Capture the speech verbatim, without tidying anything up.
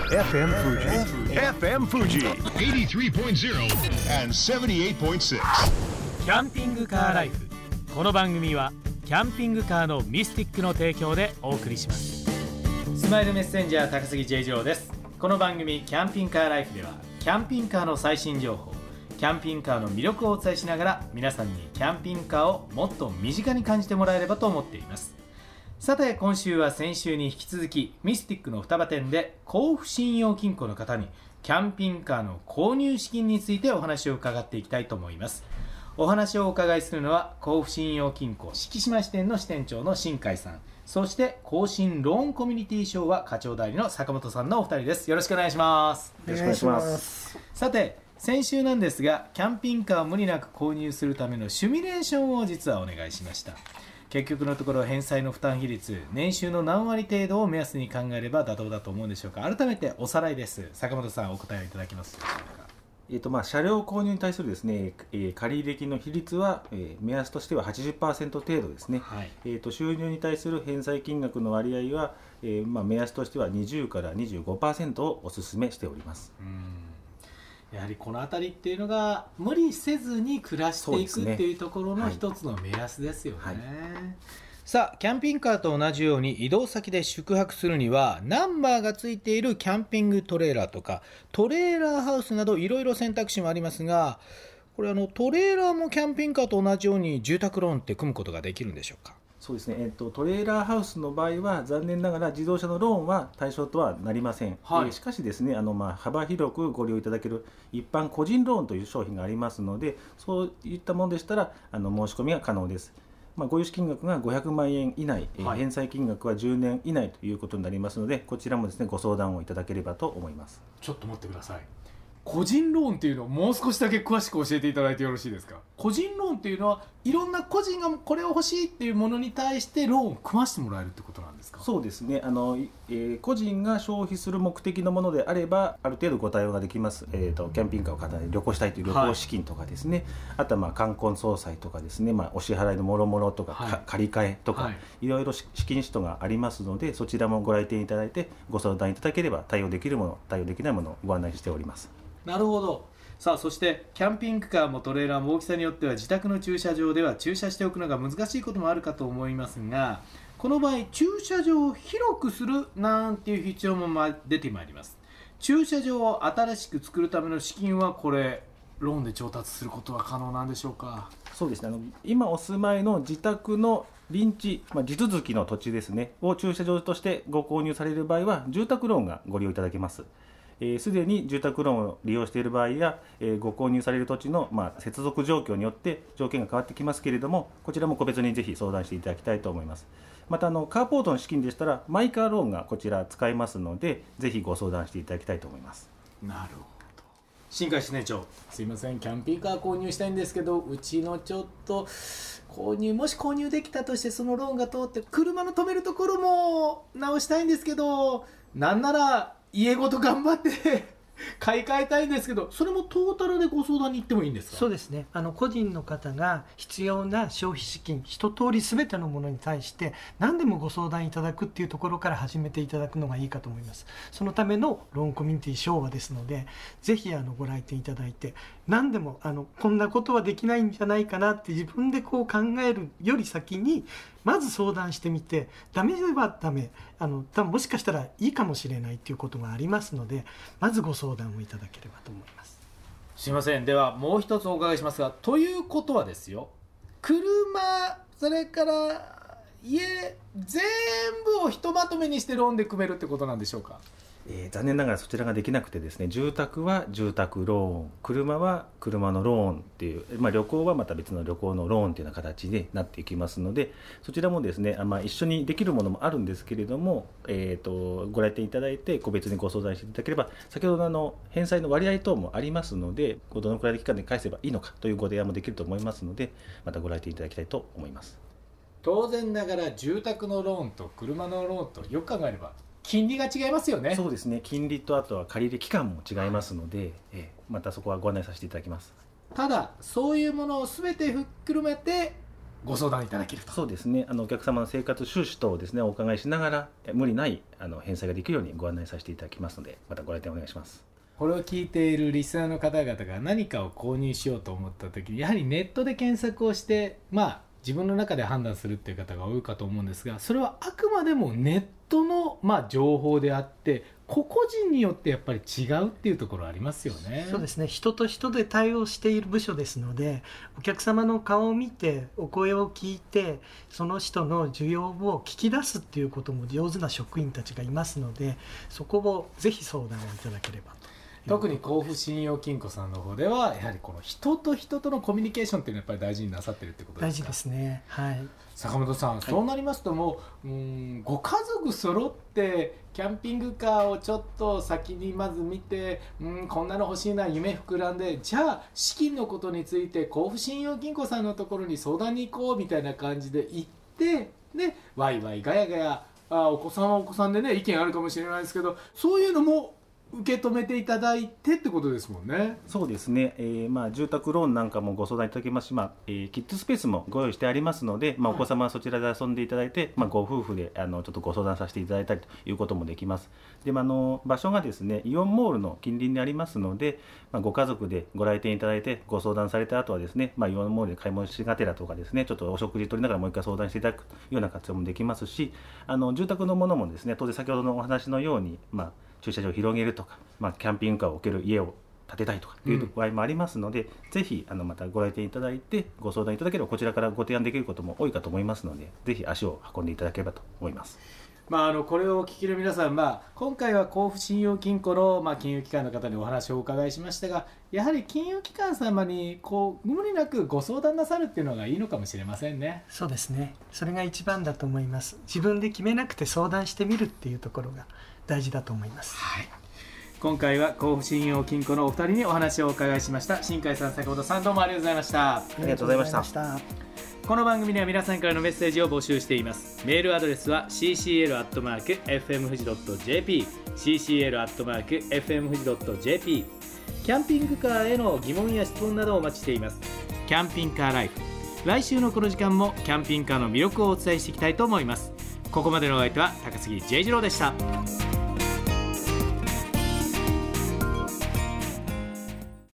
エフエム Fuji エフエム Fuji はちじゅうさんてんゼロ and ななじゅうはちてんろくキャンピングカーライフ。この番組はキャンピングカーのミスティックの提供でお送りします。スマイルメッセンジャー高杉 J 次郎です。この番組キャンピングカーライフではキャンピングカーの最新情報、キャンピングカーの魅力をお伝えしながら皆さんにキャンピングカーをもっと身近に感じてもらえればと思っています。さて今週は先週に引き続きミスティックの双葉店で甲府信用金庫の方にキャンピングカーの購入資金についてお話を伺っていきたいと思います。お話をお伺いするのは甲府信用金庫敷島支店の支店長の新海さん、そして甲信ローンコミュニティ商和課長代理の坂本さんのお二人です。よろしくお願いします。 よろしくお願いします。 さて先週なんですがキャンピングカーを無理なく購入するためのシミュレーションを実はお願いしました。結局のところ返済の負担比率、年収の何割程度を目安に考えれば妥当だと思うんでしょうか。改めておさらいです。坂本さんお答えいただけますでしょうか。 えーとまあ、車両購入に対するですね、えー、借入金の比率は、えー、目安としては はちじゅっパーセント 程度ですね、はいえーと、収入に対する返済金額の割合は、えーまあ、目安としてはにじゅうからにじゅうごパーセント をお勧めしております。 うん、やはりこのあたりっていうのが無理せずに暮らしていくっていうところの一つの目安ですよね。はいはい、さあキャンピングカーと同じように移動先で宿泊するにはナンバーがついているキャンピングトレーラーとかトレーラーハウスなどいろいろ選択肢もありますが、これあのトレーラーもキャンピングカーと同じように住宅ローンって組むことができるんでしょうか。 そうですね、えーと、トレーラーハウスの場合は残念ながら自動車のローンは対象とはなりません。はいえー、しかしですねあの、まあ、幅広くご利用いただける一般個人ローンという商品がありますので、そういったものでしたらあの申し込みが可能です。まあ、ご融資金額がごひゃくまんえん以内、はい、返済金額はじゅうねん以内ということになりますので、こちらもですねご相談をいただければと思います。 ちょっと待ってください。個人ローンっていうのをもう少しだけ詳しく教えていただいてよろしいですか。個人ローンっていうのはいろんな個人がこれを欲しいっていうものに対してローンを組ませてもらえるってことなんですか。 そうですねあの、えー、個人が消費する目的のものであればある程度ご対応ができます。えーと、キャンピングカーを片手に旅行したいという旅行資金とかですね、はい、あとはまあ冠婚葬祭とかですね、まあ、お支払いのもろもろとか、はい、借り換えとか、はい、いろいろ資金使途がありますので、そちらもご来店いただいてご相談いただければ対応できるもの対応できないものをご案内しております。 なるほど。さあそしてキャンピングカーもトレーラーも大きさによっては自宅の駐車場では駐車しておくのが難しいこともあるかと思いますが、この場合駐車場を広くするなんていう必要も出てまいります。駐車場を新しく作るための資金はこれローンで調達することは可能なんでしょうか。 そうですねあの今お住まいの自宅の臨地、まあ、地続きの土地ですねを駐車場としてご購入される場合は住宅ローンがご利用いただけます。す、えー、で、に住宅ローンを利用している場合や、えー、ご購入される土地の、まあ、接続状況によって条件が変わってきますけれども、こちらも個別にぜひ相談していただきたいと思います。またあのカーポートの資金でしたらマイカーローンがこちら使えますので、ぜひご相談していただきたいと思います。 なるほど。新海支店長、すいませんキャンピングカー購入したいんですけど、うちのちょっと購入もし購入できたとしてそのローンが通って車の止めるところも直したいんですけど、なんなら家ごと頑張って買い替えたいんですけど、それもトータルでご相談に行ってもいいんですか。 そうですねあの個人の方が必要な消費資金一通り全てのものに対して何でもご相談いただくっていうところから始めていただくのがいいかと思います。そのためのローンコミュニティ昭和ですので、ぜひあのご来店いただいて、何でもあのこんなことはできないんじゃないかなって自分でこう考えるより先にまず相談してみて、ダメではダメ、あの多分もしかしたらいいかもしれないということがありますので、まずご相談をいただければと思います。 すいません、ではもう一つお伺いしますが、ということはですよ、車それから家全部をひとまとめにしてローンで組めるってことなんでしょうか。 えー、残念ながらそちらができなくてですね、住宅は住宅ローン、車は車のローンっていう、まあ、旅行はまた別の旅行のローンっていうような形になっていきますので、そちらもですね、あまあ、一緒にできるものもあるんですけれども、えー、とご来店いただいて個別にご相談していただければ、先ほどのあの返済の割合等もありますので、どのくらいの期間で返せばいいのかというご提案もできると思いますので、またご来店いただきたいと思います。 当然ながら住宅のローンと車のローンとよく考えれば金利が違いますよね。 そうですね、金利とあとは借り入れ期間も違いますので、えまたそこはご案内させていただきます。 ただそういうものを全てひっくるめてご相談いただけると。 そうですね、あのお客様の生活収支等をですねお伺いしながら無理ないあの返済ができるようにご案内させていただきますので、またご来店お願いします。 これを聞いているリスナーの方々が何かを購入しようと思った時にやはりネットで検索をしてまあ自分の中で判断するっていう方が多いかと思うんですが、それはあくまでもネットのまあ情報であって個々人によってやっぱり違うっていうところありますよね。 そうですね、人と人で対応している部署ですので、お客様の顔を見てお声を聞いてその人の需要を聞き出すっていうことも上手な職員たちがいますので、そこをぜひ相談をいただければと。 特に甲府信用金庫さんの方ではやはりこの人と人とのコミュニケーションっていうのはやっぱり大事になさってるってことですか。 大事ですね、はい、 坂本さん、はい、そうなりますともう、うーんご家族揃ってキャンピングカーをちょっと先にまず見て、うんこんなの欲しいな夢膨らんで、じゃあ資金のことについて甲府信用金庫さんのところに相談に行こうみたいな感じで行ってでワイワイガヤガヤ、あお子さんはお子さんでね意見あるかもしれないですけど、そういうのも受け止めていただいてってことですもんね。 そうですね、えーまあ、住宅ローンなんかもご相談いただきますし、まあえー、キッズスペースもご用意してありますので、まあ、お子様はそちらで遊んでいただいて、まあ、ご夫婦であのちょっとご相談させていただいたりということもできます。で、まあ、あの場所がですねイオンモールの近隣にありますので、まあ、ご家族でご来店いただいてご相談された後はですね、まあ、イオンモールで買い物しがてらとかですねちょっとお食事取りながらもう一回相談していただくような活用もできますし、あの住宅のものもですね当然先ほどのお話のように、まあ駐車場を広げるとか、まあ、キャンピングカーを置ける家を建てたいとかいう場合もありますので、うん、ぜひあのまたご来店いただいてご相談いただければこちらからご提案できることも多いかと思いますので、ぜひ足を運んでいただければと思います。 まあ、あのこれをお聞きの皆さん、まあ、今回は甲府信用金庫の、まあ、金融機関の方にお話をお伺いしましたが、やはり金融機関様にこう無理なくご相談なさるっていうのがいいのかもしれませんね。 そうですね、それが一番だと思います。自分で決めなくて相談してみるっていうところが大事だと思います。 はい、今回は甲府信用金庫のお二人にお話をお伺いしました。新海さん、坂本さん、どうもありがとうございました。 ありがとうございました。 この番組では皆さんからのメッセージを募集しています。メールアドレスは シーシーエル アットマーク エフエム 富士 ドット ジェーピー シーシーエル アットマーク エフエム 富士 ドット ジェーピー。 キャンピングカーへの疑問や質問などをお待ちしています。キャンピングカーライフ、来週のこの時間もキャンピングカーの魅力をお伝えしていきたいと思います。ここまでのお相手は高杉 J 次郎でした。